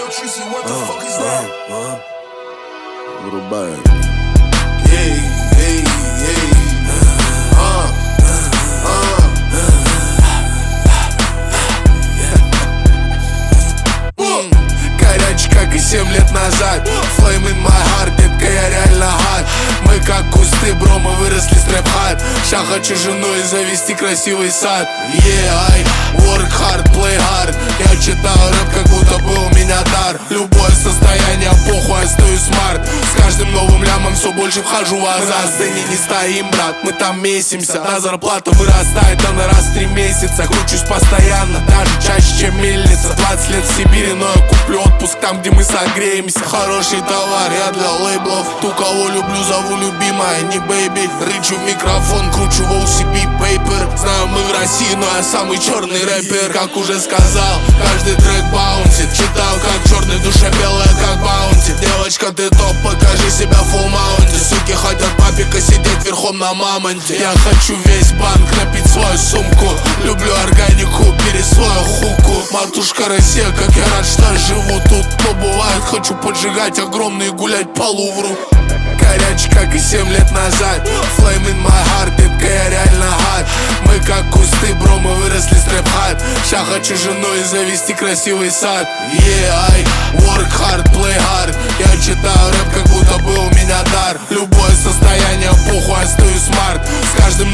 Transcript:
yo, Tracy, what the fuck is that? Little bag. Hey, hey, hey. Горячий, как и 7 лет назад. Flame in my heart, детка, я реально hard. Мы как кусты, бро, мы выросли с рэп-хат. Ща хочу жену и завести красивый сад. Yeah, I work hard, play hard. Я читал рэп, как будто бы у меня дар. Любое состояние, похуй, я стою смарт. С каждым новым лямом все больше вхожу в азарт. Сцене не стоим, брат, мы там месимся. На зарплата вырастает, а на раз в 3 месяца. Кручусь постоянно, даже чаще, чем мельница. 20 лет в Сибири, но я куплю отпуск там, где мы согреемся. Хороший товар, я для лейблов. Ту, кого люблю, зову любимая, не бэйби. Рычу в микрофон, кручу в OCB Paper. Знаю, мы в России, но я самый черный рэпер. Как уже сказал, каждый трек баунсит. Читал, как черный, душа белая, как баунти. Девочка, ты топ, покажи себя в full маунте. Суки хотят папика сидеть верхом на мамонте. Я хочу весь банк напить свою сумку. Люблю органику, бери свою хуку. Матушка Россия, как я рад, что живу тут. Но бывает, хочу поджигать огромные и гулять по Лувру. Горячий, как и 7 лет назад. Flame in my heart, детка, я реально hard. Мы как кусты, бро, мы выросли с рэп-хат. Ща хочу жену и завести красивый сад. Yeah, I work hard, play hard. Я читаю рэп, как будто бы у меня дар. Любое состояние, похуй, я стою смарт. С каждым